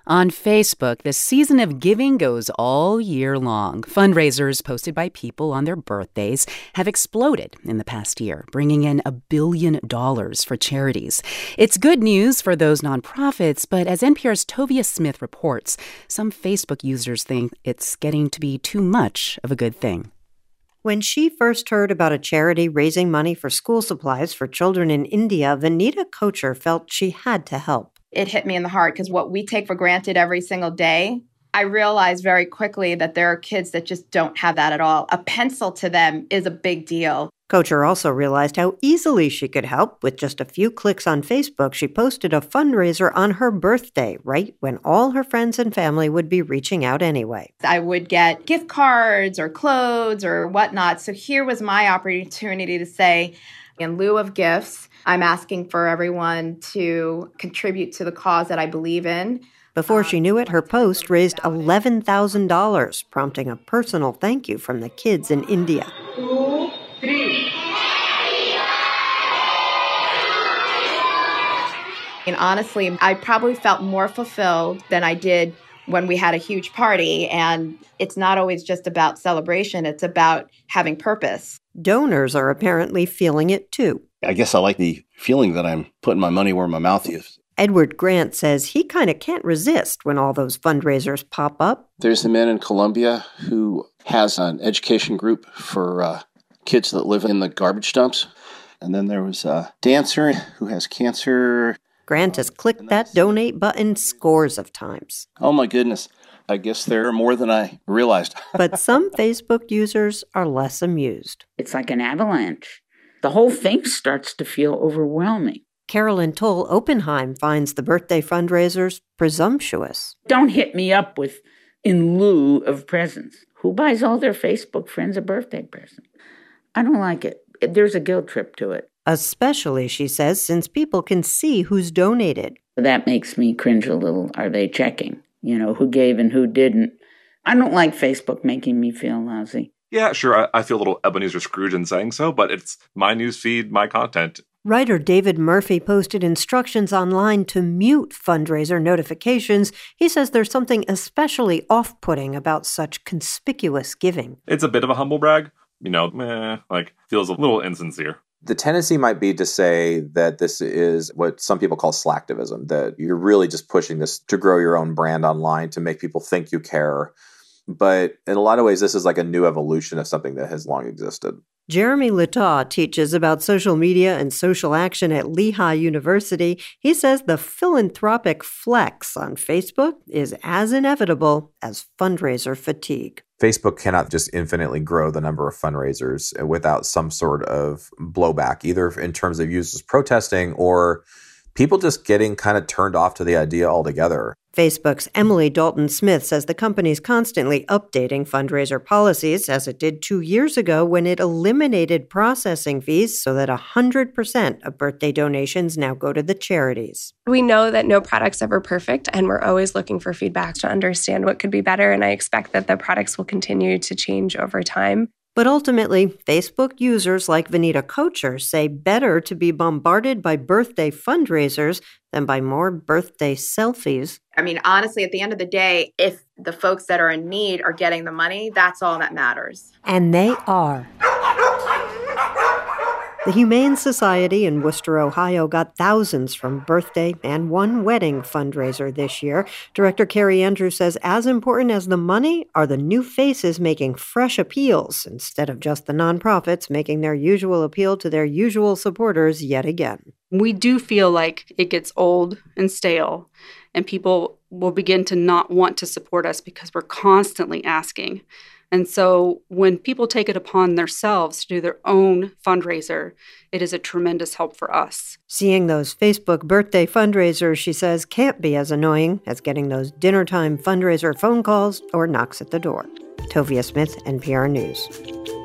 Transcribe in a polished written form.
On Facebook, the season of giving goes all year long. Fundraisers posted by people on their birthdays have exploded in the past year, bringing in $1 billion for charities. It's good news for those nonprofits, but as NPR's Tovia Smith reports, some Facebook users think it's getting to be too much of a good thing. When she first heard about a charity raising money for school supplies for children in India, Vanita Kocher felt she had to help. It hit me in the heart because what we take for granted every single day, I realized very quickly that there are kids that just don't have that at all. A pencil to them is a big deal. Kocher also realized how easily she could help. With just a few clicks on Facebook, she posted a fundraiser on her birthday, right when all her friends and family would be reaching out anyway. I would get gift cards or clothes or whatnot. So here was my opportunity to say, in lieu of gifts, I'm asking for everyone to contribute to the cause that I believe in. Before she knew it, her post raised $11,000, prompting a personal thank you from the kids in India. 2, 3. And honestly, I probably felt more fulfilled than I did when we had a huge party. And it's not always just about celebration. It's about having purpose. Donors are apparently feeling it too. I guess I like the feeling that I'm putting my money where my mouth is. Edward Grant says he kind of can't resist when all those fundraisers pop up. There's a man in Colombia who has an education group for kids that live in the garbage dumps. And then there was a dancer who has cancer. Grant has clicked that donate button scores of times. Oh my goodness. I guess there are more than I realized. But some Facebook users are less amused. It's like an avalanche. The whole thing starts to feel overwhelming. Carolyn Toll Oppenheim finds the birthday fundraisers presumptuous. Don't hit me up with in lieu of presents. Who buys all their Facebook friends a birthday present? I don't like it. There's a guilt trip to it. Especially, she says, since people can see who's donated. That makes me cringe a little. Are they checking? Who gave and who didn't? I don't like Facebook making me feel lousy. Yeah, sure, I feel a little Ebenezer Scrooge in saying so, but it's my news feed, my content. Writer David Murphy posted instructions online to mute fundraiser notifications. He says there's something especially off-putting about such conspicuous giving. It's a bit of a humble brag, feels a little insincere. The tendency might be to say that this is what some people call slacktivism, that you're really just pushing this to grow your own brand online, to make people think you care. But in a lot of ways, this is like a new evolution of something that has long existed. Jeremy Lataw teaches about social media and social action at Lehigh University. He says the philanthropic flex on Facebook is as inevitable as fundraiser fatigue. Facebook cannot just infinitely grow the number of fundraisers without some sort of blowback, either in terms of users protesting or people just getting kind of turned off to the idea altogether. Facebook's Emily Dalton Smith says the company's constantly updating fundraiser policies, as it did 2 years ago when it eliminated processing fees so that 100% of birthday donations now go to the charities. We know that no product's ever perfect, and we're always looking for feedback to understand what could be better, and I expect that the products will continue to change over time. But ultimately, Facebook users like Vanita Kocher say better to be bombarded by birthday fundraisers than by more birthday selfies. I mean, honestly, at the end of the day, if the folks that are in need are getting the money, that's all that matters. And they are. The Humane Society in Worcester, Ohio got thousands from birthday and one wedding fundraiser this year. Director Carrie Andrews says as important as the money are the new faces making fresh appeals instead of just the nonprofits making their usual appeal to their usual supporters yet again. We do feel like it gets old and stale, and people will begin to not want to support us because we're constantly asking. And so when people take it upon themselves to do their own fundraiser, it is a tremendous help for us. Seeing those Facebook birthday fundraisers, she says, can't be as annoying as getting those dinner time fundraiser phone calls or knocks at the door. Tovia Smith, NPR News.